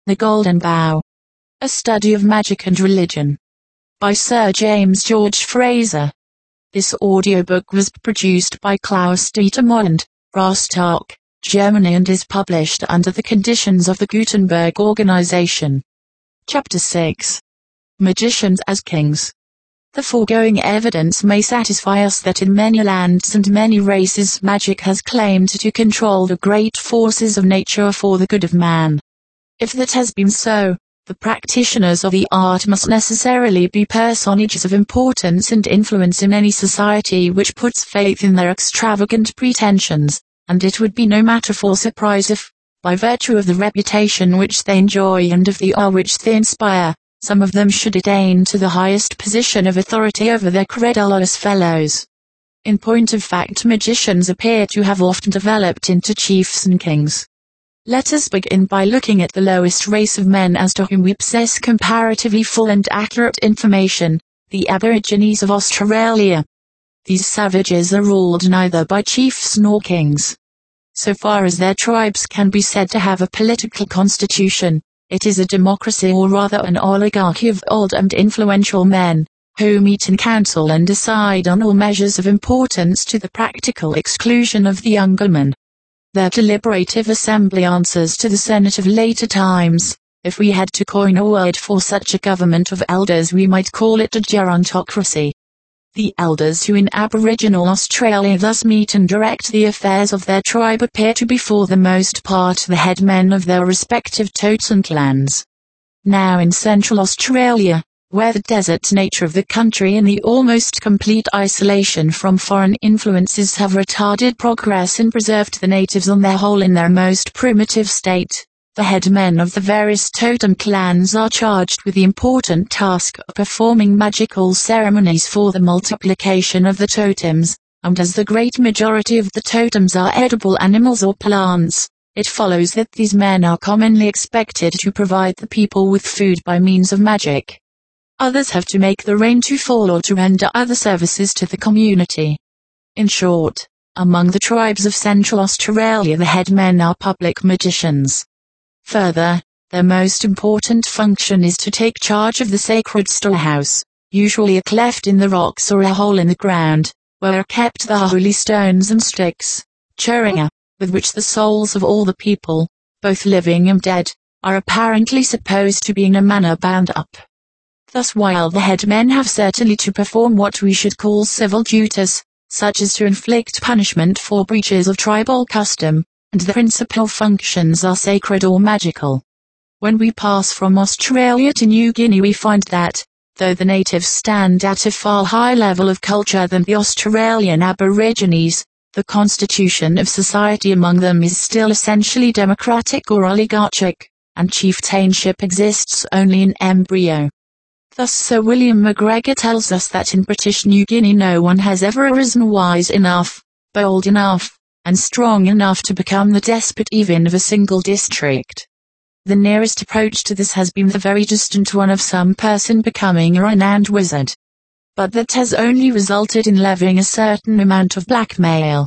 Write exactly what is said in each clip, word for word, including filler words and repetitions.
The Golden Bough. A Study of Magic and Religion. By Sir James George Frazer. This audiobook was produced by Klaus Dietermond, Rostock, Germany, and is published under the conditions of the Gutenberg Organization. Chapter six. Magicians as Kings. The foregoing evidence may satisfy us that in many lands and many races magic has claimed to control the great forces of nature for the good of man. If that has been so, the practitioners of the art must necessarily be personages of importance and influence in any society which puts faith in their extravagant pretensions, and it would be no matter for surprise if, by virtue of the reputation which they enjoy and of the awe which they inspire, some of them should attain to the highest position of authority over their credulous fellows. In point of fact, magicians appear to have often developed into chiefs and kings. Let us begin by looking at the lowest race of men as to whom we possess comparatively full and accurate information, the Aborigines of Australia. These savages are ruled neither by chiefs nor kings. So far as their tribes can be said to have a political constitution, it is a democracy, or rather an oligarchy of old and influential men, who meet in council and decide on all measures of importance to the practical exclusion of the younger men. Their deliberative assembly answers to the Senate of later times. If we had to coin a word for such a government of elders, we might call it a gerontocracy. The elders who in Aboriginal Australia thus meet and direct the affairs of their tribe appear to be for the most part the headmen of their respective totem clans. Now in Central Australia, where the desert nature of the country and the almost complete isolation from foreign influences have retarded progress and preserved the natives on their whole in their most primitive state, the headmen of the various totem clans are charged with the important task of performing magical ceremonies for the multiplication of the totems, and as the great majority of the totems are edible animals or plants, it follows that these men are commonly expected to provide the people with food by means of magic. Others have to make the rain to fall or to render other services to the community. In short, among the tribes of Central Australia the headmen are public magicians. Further, their most important function is to take charge of the sacred storehouse, usually a cleft in the rocks or a hole in the ground, where are kept the holy stones and sticks, churinga, with which the souls of all the people, both living and dead, are apparently supposed to be in a manner bound up. Thus, while the headmen have certainly to perform what we should call civil duties, such as to inflict punishment for breaches of tribal custom, and the principal functions are sacred or magical. When we pass from Australia to New Guinea, we find that, though the natives stand at a far higher level of culture than the Australian Aborigines, the constitution of society among them is still essentially democratic or oligarchic, and chieftainship exists only in embryo. Thus Sir William MacGregor tells us that in British New Guinea no one has ever arisen wise enough, bold enough, and strong enough to become the despot even of a single district. The nearest approach to this has been the very distant one of some person becoming a renowned wizard. But that has only resulted in levying a certain amount of blackmail.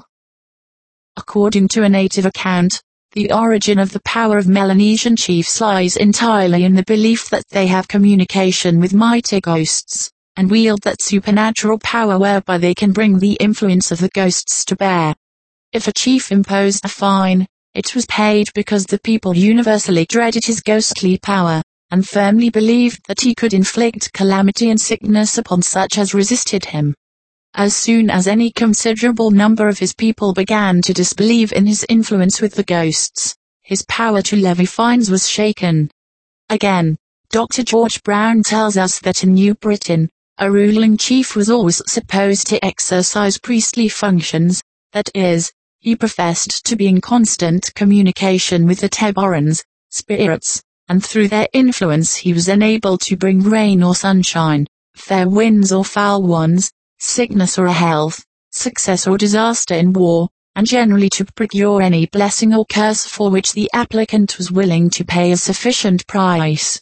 According to a native account, the origin of the power of Melanesian chiefs lies entirely in the belief that they have communication with mighty ghosts, and wield that supernatural power whereby they can bring the influence of the ghosts to bear. If a chief imposed a fine, it was paid because the people universally dreaded his ghostly power, and firmly believed that he could inflict calamity and sickness upon such as resisted him. As soon as any considerable number of his people began to disbelieve in his influence with the ghosts, his power to levy fines was shaken. Again, Doctor George Brown tells us that in New Britain, a ruling chief was always supposed to exercise priestly functions, that is, he professed to be in constant communication with the Taborans, spirits, and through their influence he was enabled to bring rain or sunshine, fair winds or foul ones, sickness or health, success or disaster in war, and generally to procure any blessing or curse for which the applicant was willing to pay a sufficient price.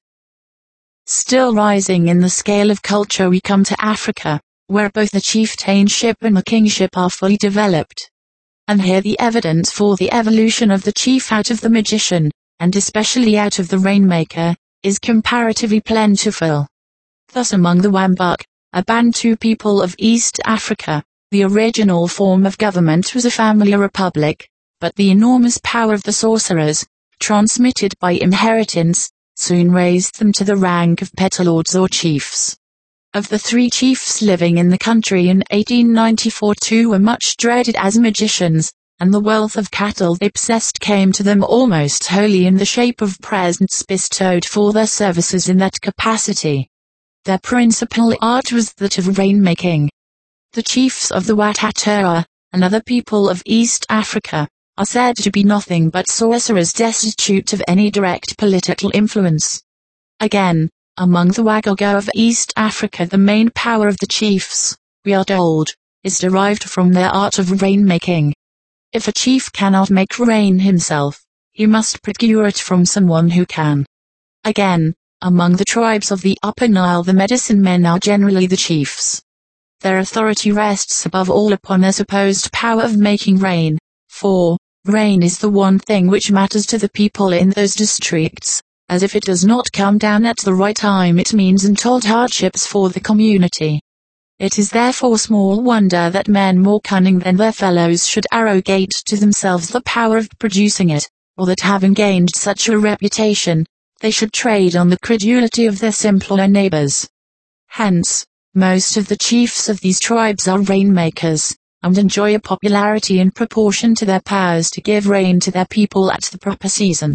Still rising in the scale of culture, we come to Africa, where both the chieftainship and the kingship are fully developed. And here the evidence for the evolution of the chief out of the magician, and especially out of the rainmaker, is comparatively plentiful. Thus among the Wambuk, a Bantu people of East Africa, the original form of government was a family republic, but the enormous power of the sorcerers, transmitted by inheritance, soon raised them to the rank of petulords or chiefs. Of the three chiefs living in the country in eighteen ninety-four, two were much dreaded as magicians, and the wealth of cattle they possessed came to them almost wholly in the shape of presents bestowed for their services in that capacity. Their principal art was that of rainmaking. The chiefs of the Watatua, another people of East Africa, are said to be nothing but sorcerers destitute of any direct political influence. Again, among the Wagogo of East Africa the main power of the chiefs, we are told, is derived from their art of rainmaking. If a chief cannot make rain himself, he must procure it from someone who can. Again, among the tribes of the Upper Nile the medicine men are generally the chiefs. Their authority rests above all upon their supposed power of making rain, for rain is the one thing which matters to the people in those districts, as if it does not come down at the right time it means untold hardships for the community. It is therefore small wonder that men more cunning than their fellows should arrogate to themselves the power of producing it, or that having gained such a reputation, they should trade on the credulity of their simpler neighbors. Hence, most of the chiefs of these tribes are rainmakers, and enjoy a popularity in proportion to their powers to give rain to their people at the proper season.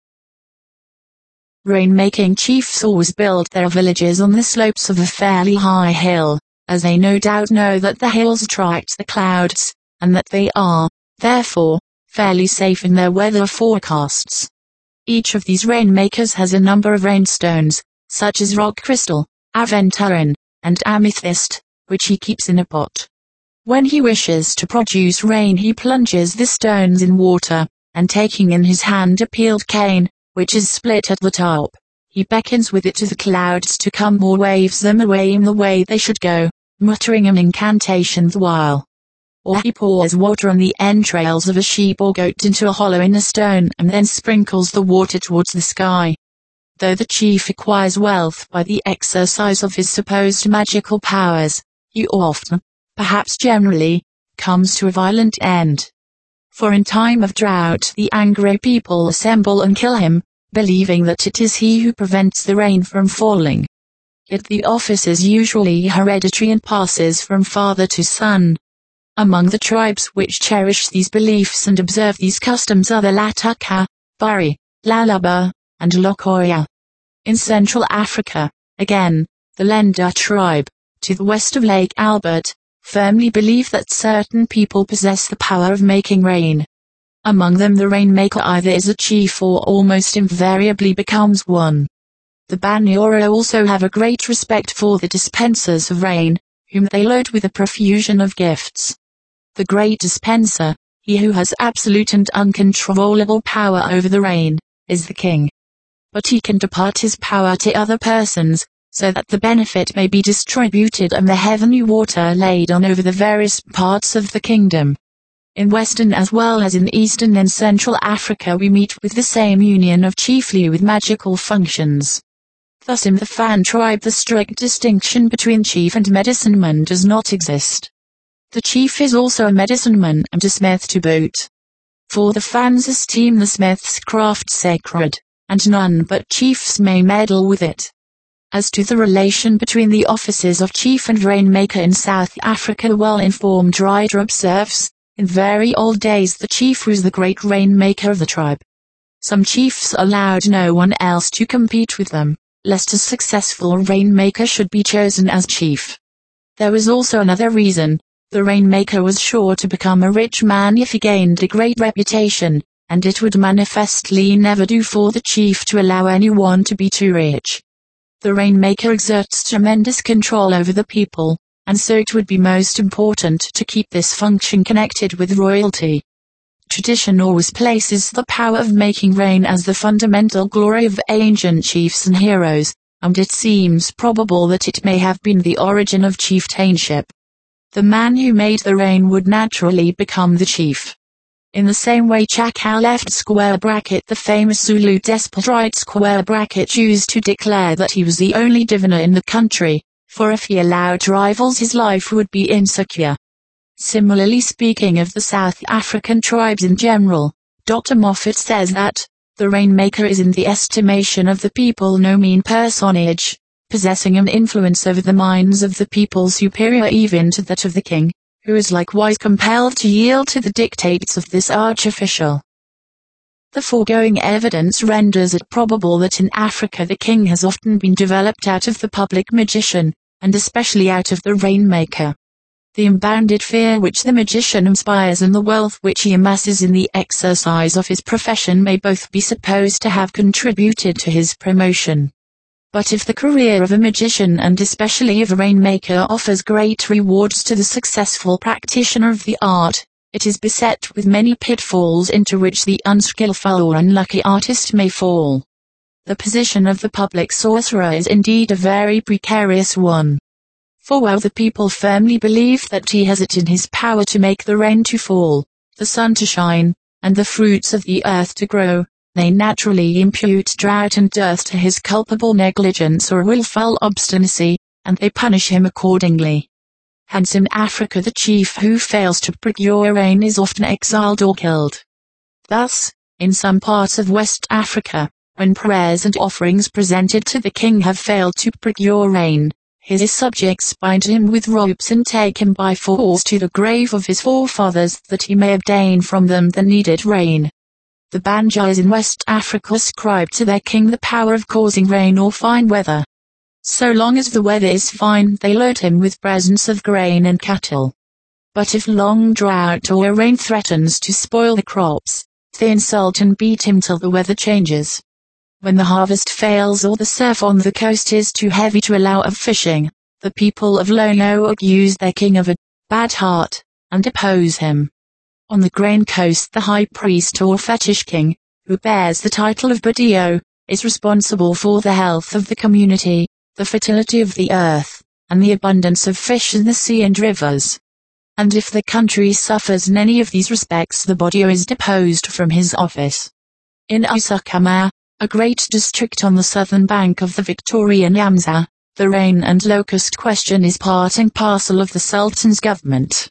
Rainmaking chiefs always build their villages on the slopes of a fairly high hill, as they no doubt know that the hills attract the clouds, and that they are, therefore, fairly safe in their weather forecasts. Each of these rainmakers has a number of rainstones, such as rock crystal, aventurine, and amethyst, which he keeps in a pot. When he wishes to produce rain he plunges the stones in water, and taking in his hand a peeled cane, which is split at the top, he beckons with it to the clouds to come or waves them away in the way they should go, muttering an incantation the while. Or he pours water on the entrails of a sheep or goat into a hollow in a stone and then sprinkles the water towards the sky. Though the chief acquires wealth by the exercise of his supposed magical powers, he often, perhaps generally, comes to a violent end. For in time of drought the angry people assemble and kill him, believing that it is he who prevents the rain from falling. Yet the office is usually hereditary and passes from father to son. Among the tribes which cherish these beliefs and observe these customs are the Lataka, Bari, Lalaba, and Lokoya. In Central Africa, again, the Lenda tribe, to the west of Lake Albert, firmly believe that certain people possess the power of making rain. Among them the rainmaker either is a chief or almost invariably becomes one. The Banyoro also have a great respect for the dispensers of rain, whom they load with a profusion of gifts. The great dispenser, he who has absolute and uncontrollable power over the rain, is the king. But he can depart his power to other persons, so that the benefit may be distributed and the heavenly water laid on over the various parts of the kingdom. In Western as well as in Eastern and Central Africa we meet with the same union of chiefly with magical functions. Thus in the Fan tribe the strict distinction between chief and medicine-man does not exist. The chief is also a medicine-man and a smith to boot. For the Fans esteem the smith's craft sacred, and none but chiefs may meddle with it. As to the relation between the offices of chief and rainmaker in South Africa, the well-informed writer observes, in very old days the chief was the great rainmaker of the tribe. Some chiefs allowed no one else to compete with them, lest a successful rainmaker should be chosen as chief. There was also another reason. The rainmaker was sure to become a rich man if he gained a great reputation, and it would manifestly never do for the chief to allow anyone to be too rich. The rainmaker exerts tremendous control over the people, and so it would be most important to keep this function connected with royalty. Tradition always places the power of making rain as the fundamental glory of ancient chiefs and heroes, and it seems probable that it may have been the origin of chieftainship. The man who made the rain would naturally become the chief. In the same way Chacal left square bracket the famous Zulu despot right square bracket used to declare that he was the only diviner in the country, for if he allowed rivals his life would be insecure. Similarly, speaking of the South African tribes in general, Doctor Moffat says that the Rainmaker is in the estimation of the people no mean personage, possessing an influence over the minds of the people superior even to that of the king, who is likewise compelled to yield to the dictates of this arch-official. The foregoing evidence renders it probable that in Africa the king has often been developed out of the public magician, and especially out of the Rainmaker. The unbounded fear which the magician inspires and the wealth which he amasses in the exercise of his profession may both be supposed to have contributed to his promotion. But if the career of a magician and especially of a rainmaker offers great rewards to the successful practitioner of the art, it is beset with many pitfalls into which the unskillful or unlucky artist may fall. The position of the public sorcerer is indeed a very precarious one. For while the people firmly believe that he has it in his power to make the rain to fall, the sun to shine, and the fruits of the earth to grow, they naturally impute drought and dearth to his culpable negligence or willful obstinacy, and they punish him accordingly. Hence in Africa the chief who fails to procure rain is often exiled or killed. Thus, in some parts of West Africa, when prayers and offerings presented to the king have failed to procure rain, his subjects bind him with ropes and take him by force to the grave of his forefathers that he may obtain from them the needed rain. The Banjais in West Africa ascribe to their king the power of causing rain or fine weather. So long as the weather is fine they load him with presents of grain and cattle. But if long drought or rain threatens to spoil the crops, they insult and beat him till the weather changes. When the harvest fails or the surf on the coast is too heavy to allow of fishing, the people of Lolo accuse their king of a bad heart, and depose him. On the Grain Coast the high priest or fetish king, who bears the title of Badio, is responsible for the health of the community, the fertility of the earth, and the abundance of fish in the sea and rivers. And if the country suffers in any of these respects the Badio is deposed from his office. In Isakama, a great district on the southern bank of the Victoria Nyanza, the rain and locust question is part and parcel of the Sultan's government.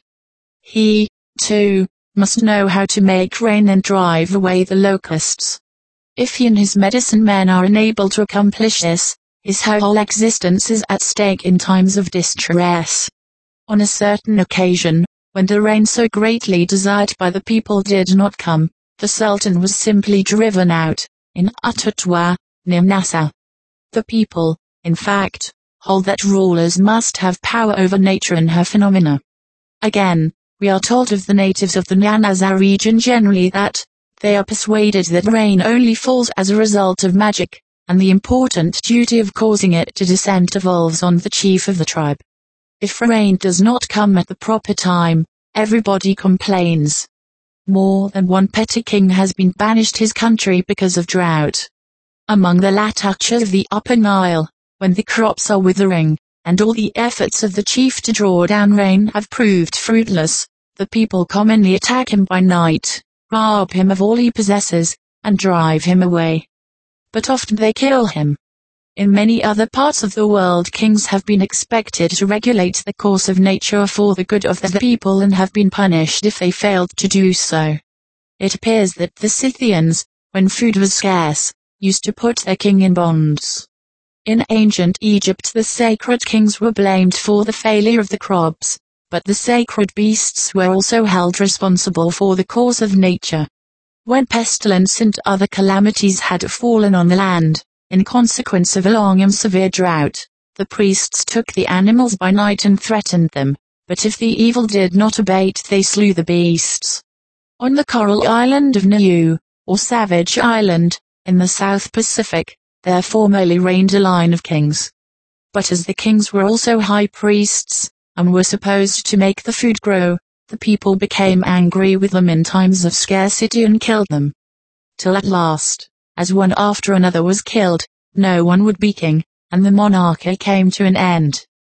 He, too, must know how to make rain and drive away the locusts. If he and his medicine men are unable to accomplish this, his whole existence is at stake in times of distress. On a certain occasion, when the rain so greatly desired by the people did not come, the Sultan was simply driven out, in Ututwa, near Nassa. The people, in fact, hold that rulers must have power over nature and her phenomena. Again, we are told of the natives of the Nyanza region generally that they are persuaded that rain only falls as a result of magic, and the important duty of causing it to descend devolves on the chief of the tribe. If rain does not come at the proper time, everybody complains. More than one petty king has been banished his country because of drought. Among the Latouches of the Upper Nile, when the crops are withering, and all the efforts of the chief to draw down rain have proved fruitless, the people commonly attack him by night, rob him of all he possesses, and drive him away. But often they kill him. In many other parts of the world kings have been expected to regulate the course of nature for the good of the people and have been punished if they failed to do so. It appears that the Scythians, when food was scarce, used to put their king in bonds. In ancient Egypt the sacred kings were blamed for the failure of the crops, but the sacred beasts were also held responsible for the course of nature. When pestilence and other calamities had fallen on the land, in consequence of a long and severe drought, the priests took the animals by night and threatened them, but if the evil did not abate they slew the beasts. On the coral island of Niue, or Savage Island, in the South Pacific, there formerly reigned a line of kings. But as the kings were also high priests, and were supposed to make the food grow, the people became angry with them in times of scarcity and killed them. Till at last, as one after another was killed, no one would be king, and the monarchy came to an end.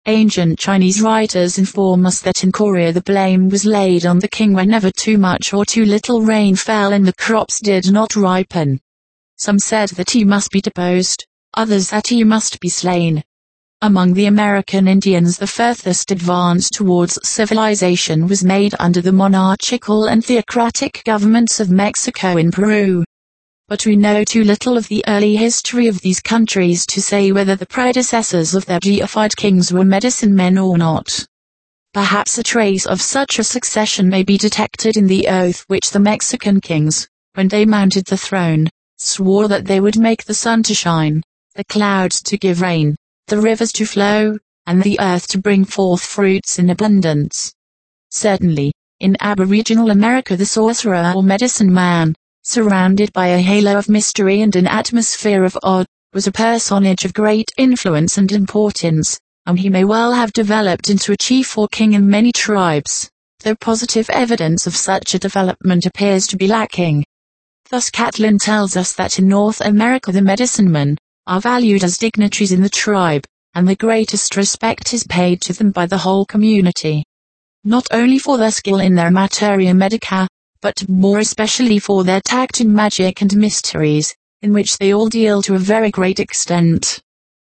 Ancient Chinese writers inform us that in Korea the blame was laid on the king whenever too much or too little rain fell and the crops did not ripen. Some said that he must be deposed, others that he must be slain. Among the American Indians the furthest advance towards civilization was made under the monarchical and theocratic governments of Mexico and Peru. But we know too little of the early history of these countries to say whether the predecessors of their deified kings were medicine men or not. Perhaps a trace of such a succession may be detected in the oath which the Mexican kings, when they mounted the throne, swore that they would make the sun to shine, the clouds to give rain, the rivers to flow, and the earth to bring forth fruits in abundance. Certainly, in Aboriginal America the sorcerer or medicine man, surrounded by a halo of mystery and an atmosphere of awe, was a personage of great influence and importance, and he may well have developed into a chief or king in many tribes, though positive evidence of such a development appears to be lacking. Thus Catlin tells us that in North America the medicine men are valued as dignitaries in the tribe, and the greatest respect is paid to them by the whole community. Not only for their skill in their materia medica, but more especially for their tact in magic and mysteries, in which they all deal to a very great extent.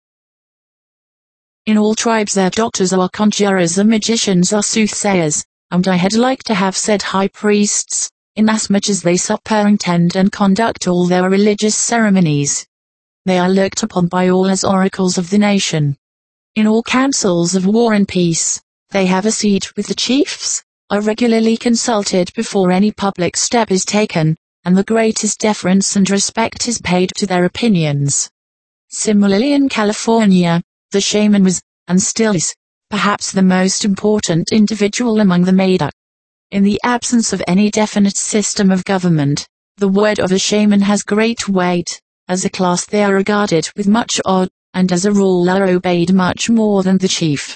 In all tribes their doctors are conjurers and magicians are soothsayers, and I had like to have said high priests, inasmuch as they superintend and conduct all their religious ceremonies. They are looked upon by all as oracles of the nation. In all councils of war and peace, they have a seat with the chiefs, are regularly consulted before any public step is taken, and the greatest deference and respect is paid to their opinions. Similarly in California, the shaman was, and still is, perhaps the most important individual among the Maya. In the absence of any definite system of government, the word of a shaman has great weight. As a class they are regarded with much awe, and as a rule are obeyed much more than the chief.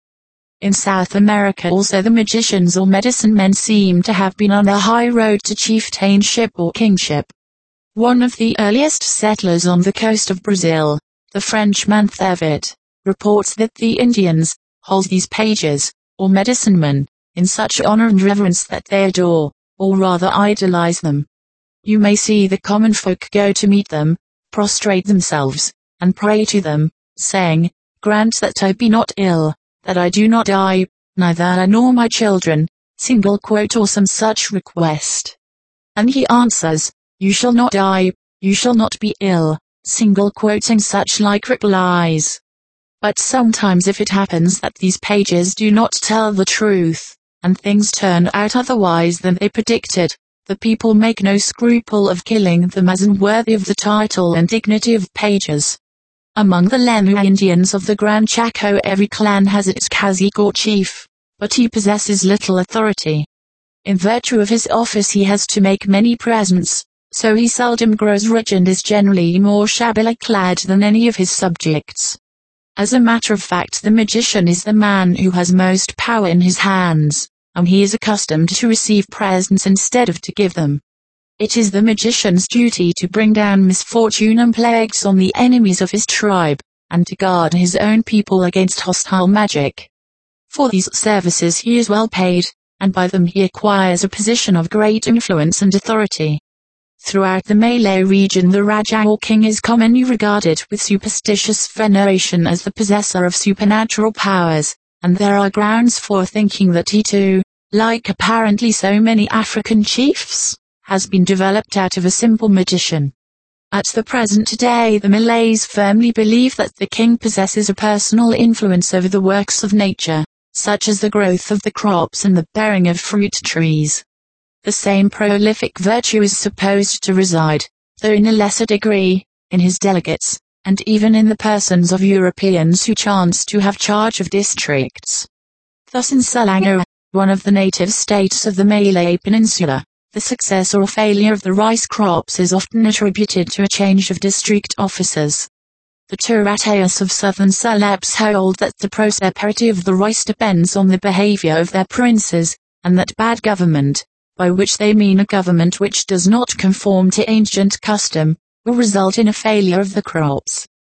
In South America also the magicians or medicine men seem to have been on a high road to chieftainship or kingship. One of the earliest settlers on the coast of Brazil, the Frenchman Thevet, reports that the Indians hold these pages, or medicine men, in such honor and reverence that they adore, or rather idolize them. You may see the common folk go to meet them, prostrate themselves, and pray to them, saying, "Grant that I be not ill, that I do not die, neither I nor my children," single quote or some such request. And he answers, "You shall not die, you shall not be ill," single quoting such like replies. But sometimes if it happens that these pages do not tell the truth, and things turn out otherwise than they predicted, the people make no scruple of killing them as unworthy of the title and dignity of pages. Among the Lemu Indians of the Grand Chaco every clan has its cacique or chief, but he possesses little authority. In virtue of his office he has to make many presents, so he seldom grows rich and is generally more shabbily clad than any of his subjects. As a matter of fact the magician is the man who has most power in his hands, and he is accustomed to receive presents instead of to give them. It is the magician's duty to bring down misfortune and plagues on the enemies of his tribe, and to guard his own people against hostile magic. For these services he is well paid, and by them he acquires a position of great influence and authority. Throughout the Malay region the Raja or king is commonly regarded with superstitious veneration as the possessor of supernatural powers, and there are grounds for thinking that he too, like apparently so many African chiefs, has been developed out of a simple magician. At the present day the Malays firmly believe that the king possesses a personal influence over the works of nature, such as the growth of the crops and the bearing of fruit trees. The same prolific virtue is supposed to reside, though in a lesser degree, in his delegates, and even in the persons of Europeans who chance to have charge of districts. Thus in Selangor, one of the native states of the Malay Peninsula, the success or failure of the rice crops is often attributed to a change of district officers. The Turateas of southern Celebes hold that the prosperity of the rice depends on the behavior of their princes, and that bad government, by which they mean a government which does not conform to ancient custom, will result in a failure of the crops.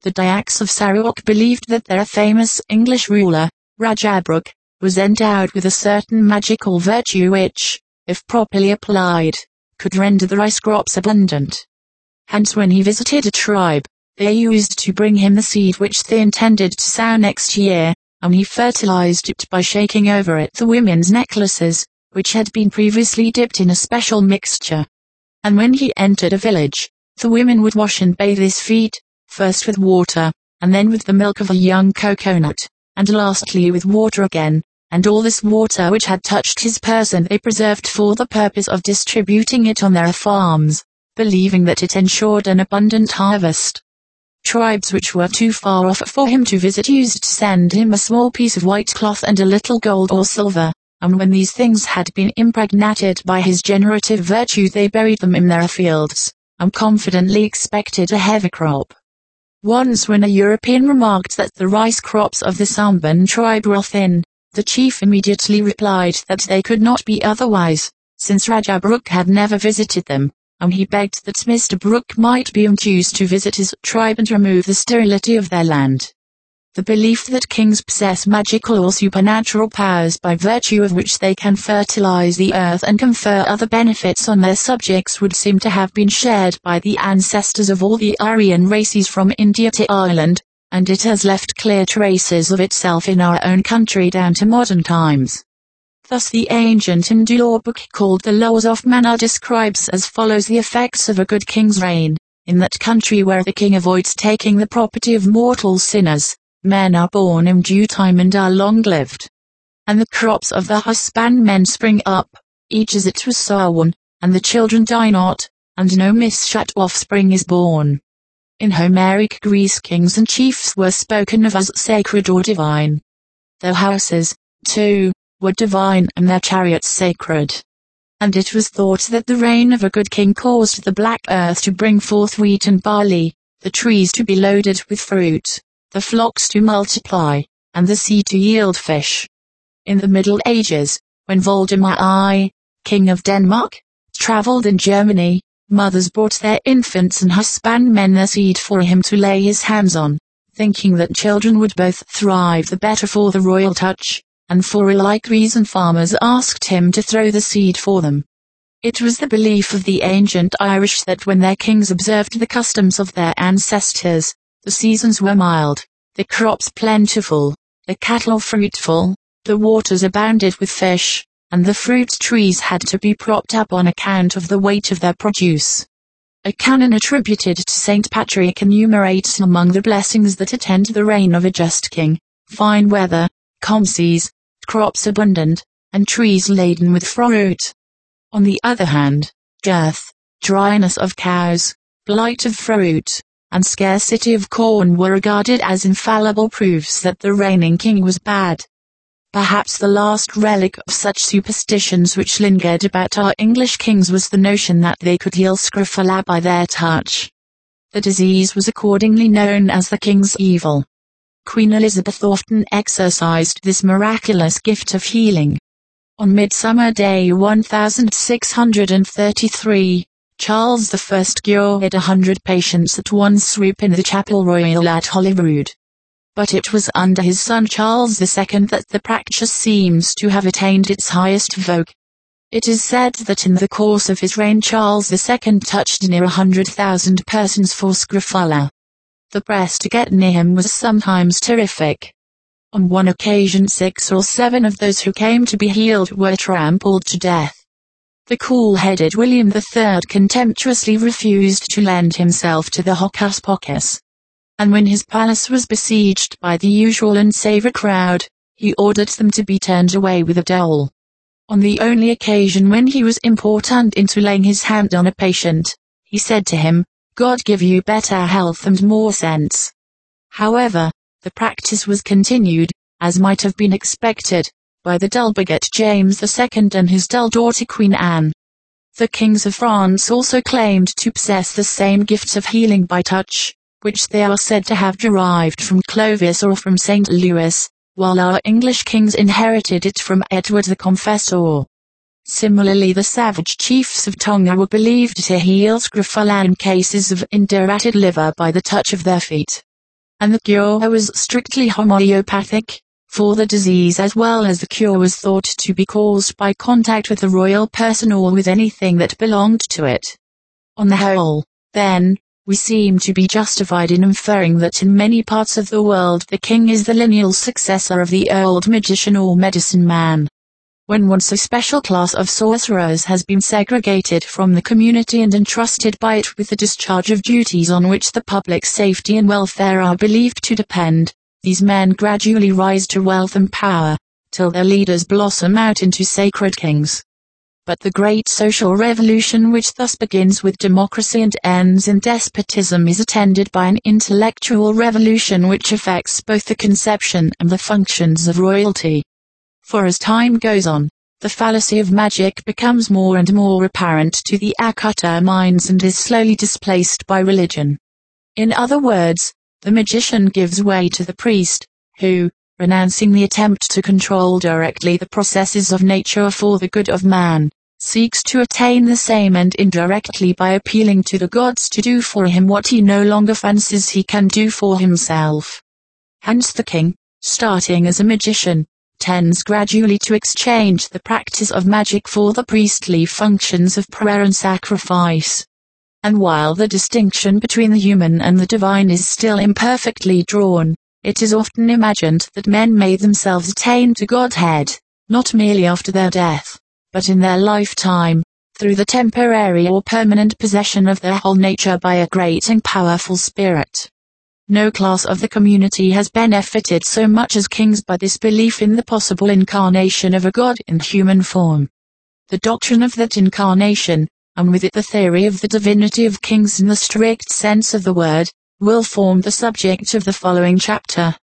The Dyaks of Sarawak believed that their famous English ruler, Raja Brooke, was endowed with a certain magical virtue which, if properly applied, could render the rice crops abundant. Hence when he visited a tribe, they used to bring him the seed which they intended to sow next year, and he fertilized it by shaking over it the women's necklaces, which had been previously dipped in a special mixture. And when he entered a village, the women would wash and bathe his feet, first with water, and then with the milk of a young coconut, and lastly with water again, and all this water which had touched his person they preserved for the purpose of distributing it on their farms, believing that it ensured an abundant harvest. Tribes which were too far off for him to visit used to send him a small piece of white cloth and a little gold or silver, and when these things had been impregnated by his generative virtue they buried them in their fields, and confidently expected a heavy crop. Once when a European remarked that the rice crops of the Samban tribe were thin, the chief immediately replied that they could not be otherwise, since Raja Brooke had never visited them, and he begged that Mister Brooke might be induced to visit his tribe and remove the sterility of their land. The belief that kings possess magical or supernatural powers by virtue of which they can fertilize the earth and confer other benefits on their subjects would seem to have been shared by the ancestors of all the Aryan races from India to Ireland, and it has left clear traces of itself in our own country down to modern times. Thus the ancient Hindu law book called the Laws of Mana describes as follows the effects of a good king's reign. In that country where the king avoids taking the property of mortal sinners, men are born in due time and are long-lived. And the crops of the husbandmen spring up, each as it was sown, and the children die not, and no misshaped offspring is born. In Homeric Greece kings and chiefs were spoken of as sacred or divine. Their houses, too, were divine and their chariots sacred. And it was thought that the reign of a good king caused the black earth to bring forth wheat and barley, the trees to be loaded with fruit, the flocks to multiply, and the sea to yield fish. In the Middle Ages, when Valdemar I, King of Denmark, travelled in Germany, mothers brought their infants and husbandmen their seed for him to lay his hands on, thinking that children would both thrive the better for the royal touch, and for a like reason farmers asked him to throw the seed for them. It was the belief of the ancient Irish that when their kings observed the customs of their ancestors, the seasons were mild, the crops plentiful, the cattle fruitful, the waters abounded with fish, and the fruit trees had to be propped up on account of the weight of their produce. A canon attributed to Saint Patrick enumerates among the blessings that attend the reign of a just king, fine weather, calm seas, crops abundant, and trees laden with fruit. On the other hand, dearth, dryness of cows, blight of fruit, and scarcity of corn were regarded as infallible proofs that the reigning king was bad. Perhaps the last relic of such superstitions which lingered about our English kings was the notion that they could heal scrofula by their touch. The disease was accordingly known as the king's evil. Queen Elizabeth often exercised this miraculous gift of healing. On Midsummer Day sixteen thirty-three, Charles the First cured a hundred patients at one swoop in the Chapel Royal at Holyrood. But it was under his son Charles the Second that the practice seems to have attained its highest vogue. It is said that in the course of his reign Charles the Second touched near a hundred thousand persons for scrofula. The press to get near him was sometimes terrific. On one occasion six or seven of those who came to be healed were trampled to death. The cool-headed William the Third contemptuously refused to lend himself to the hocus pocus. And when his palace was besieged by the usual unsavory crowd, he ordered them to be turned away with a dole. On the only occasion when he was important into laying his hand on a patient, he said to him, "God give you better health and more sense." However, the practice was continued, as might have been expected, by the dull bigot James the Second and his dull daughter Queen Anne. The kings of France also claimed to possess the same gifts of healing by touch, which they are said to have derived from Clovis or from Saint Louis, while our English kings inherited it from Edward the Confessor. Similarly, the savage chiefs of Tonga were believed to heal scrofula in cases of indurated liver by the touch of their feet. and the cure was strictly homeopathic, for the disease as well as the cure was thought to be caused by contact with the royal person or with anything that belonged to it. On the whole, then, we seem to be justified in inferring that in many parts of the world the king is the lineal successor of the old magician or medicine man. When once a special class of sorcerers has been segregated from the community and entrusted by it with the discharge of duties on which the public safety and welfare are believed to depend, these men gradually rise to wealth and power, till their leaders blossom out into sacred kings. But the great social revolution which thus begins with democracy and ends in despotism is attended by an intellectual revolution which affects both the conception and the functions of royalty. For as time goes on, the fallacy of magic becomes more and more apparent to the Akata minds and is slowly displaced by religion. In other words, the magician gives way to the priest, who, renouncing the attempt to control directly the processes of nature for the good of man, seeks to attain the same end indirectly by appealing to the gods to do for him what he no longer fancies he can do for himself. Hence the king, starting as a magician, tends gradually to exchange the practice of magic for the priestly functions of prayer and sacrifice. And while the distinction between the human and the divine is still imperfectly drawn, it is often imagined that men may themselves attain to Godhead, not merely after their death, but in their lifetime, through the temporary or permanent possession of their whole nature by a great and powerful spirit. No class of the community has benefited so much as kings by this belief in the possible incarnation of a god in human form. The doctrine of that incarnation, and with it the theory of the divinity of kings in the strict sense of the word, will form the subject of the following chapter.